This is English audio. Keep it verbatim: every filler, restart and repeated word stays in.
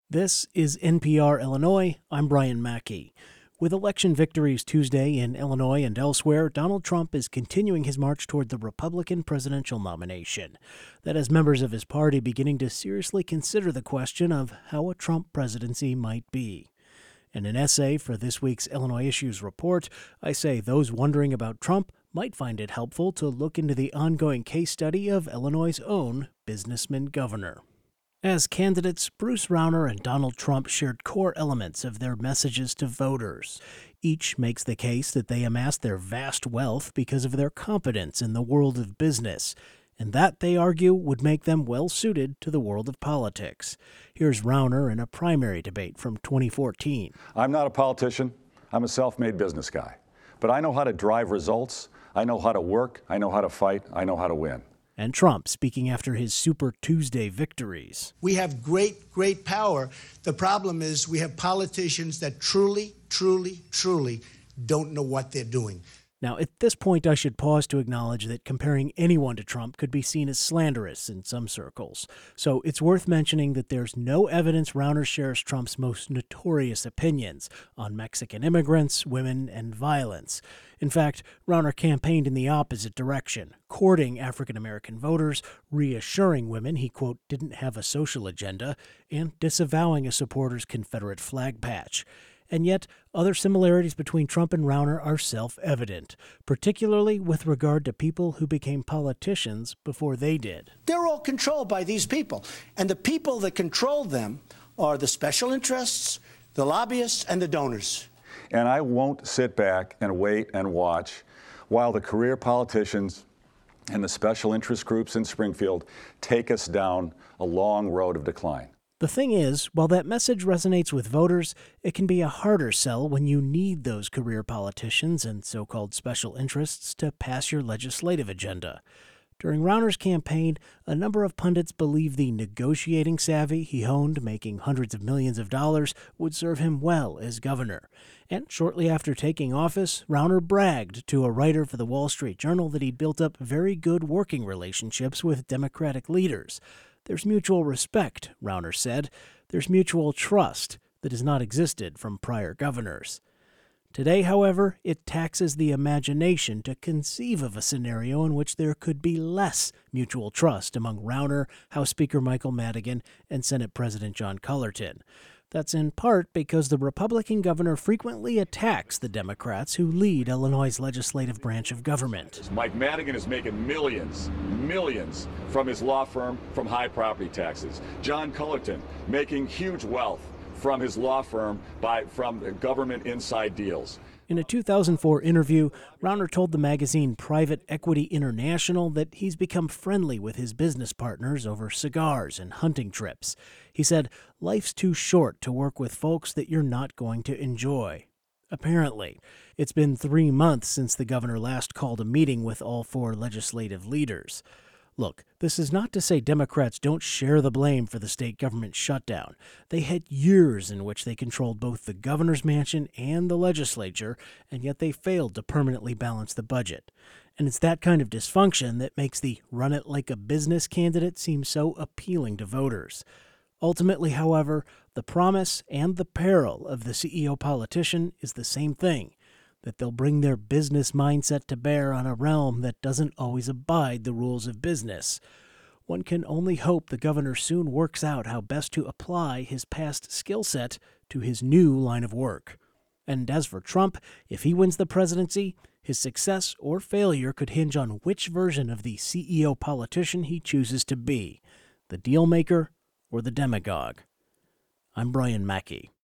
This is N P R Illinois. I'm Brian Mackey. With election victories Tuesday in Illinois and elsewhere, Donald Trump is continuing his march toward the Republican presidential nomination. That has members of his party beginning to seriously consider the question of how a Trump presidency might be. In an essay for this week's Illinois Issues report, I say those wondering about Trump might find it helpful to look into the ongoing case study of Illinois' own businessman governor. As candidates, Bruce Rauner and Donald Trump shared core elements of their messages to voters. Each makes the case that they amassed their vast wealth because of their competence in the world of business, and that, they argue, would make them well-suited to the world of politics. Here's Rauner in a primary debate from twenty fourteen. I'm not a politician. I'm a self-made business guy. But I know how to drive results. I know how to work. I know how to fight. I know how to win. And Trump speaking after his Super Tuesday victories. We have great, great power. The problem is we have politicians that truly, truly, truly don't know what they're doing. Now, at this point, I should pause to acknowledge that comparing anyone to Trump could be seen as slanderous in some circles. So it's worth mentioning that there's no evidence Rauner shares Trump's most notorious opinions on Mexican immigrants, women, and violence. In fact, Rauner campaigned in the opposite direction, courting African-American voters, reassuring women he, quote, didn't have a social agenda, and disavowing a supporter's Confederate flag patch. And yet, other similarities between Trump and Rauner are self-evident, particularly with regard to people who became politicians before they did. They're all controlled by these people. And the people that control them are the special interests, the lobbyists, and the donors. And I won't sit back and wait and watch while the career politicians and the special interest groups in Springfield take us down a long road of decline. The thing is, while that message resonates with voters, it can be a harder sell when you need those career politicians and so-called special interests to pass your legislative agenda. During Rauner's campaign, a number of pundits believed the negotiating savvy he honed, making hundreds of millions of dollars, would serve him well as governor. And shortly after taking office, Rauner bragged to a writer for the Wall Street Journal that he'd built up very good working relationships with Democratic leaders. There's mutual respect, Rauner said. There's mutual trust that has not existed from prior governors. Today, however, it taxes the imagination to conceive of a scenario in which there could be less mutual trust among Rauner, House Speaker Michael Madigan, and Senate President John Cullerton. That's in part because the Republican governor frequently attacks the Democrats who lead Illinois' legislative branch of government. Mike Madigan is making millions, millions from his law firm from high property taxes. John Cullerton making huge wealth from his law firm by from government inside deals. In a two thousand four interview, Rauner told the magazine Private Equity International that he's become friendly with his business partners over cigars and hunting trips. He said, life's too short to work with folks that you're not going to enjoy. Apparently, it's been three months since the governor last called a meeting with all four legislative leaders. Look, this is not to say Democrats don't share the blame for the state government shutdown. They had years in which they controlled both the governor's mansion and the legislature, and yet they failed to permanently balance the budget. And it's that kind of dysfunction that makes the run-it-like-a-business candidate seem so appealing to voters. Ultimately, however, the promise and the peril of the C E O politician is the same thing, that they'll bring their business mindset to bear on a realm that doesn't always abide the rules of business. One can only hope the governor soon works out how best to apply his past skill set to his new line of work. And as for Trump, if he wins the presidency, his success or failure could hinge on which version of the C E O politician he chooses to be, the deal maker or the demagogue. I'm Brian Mackey.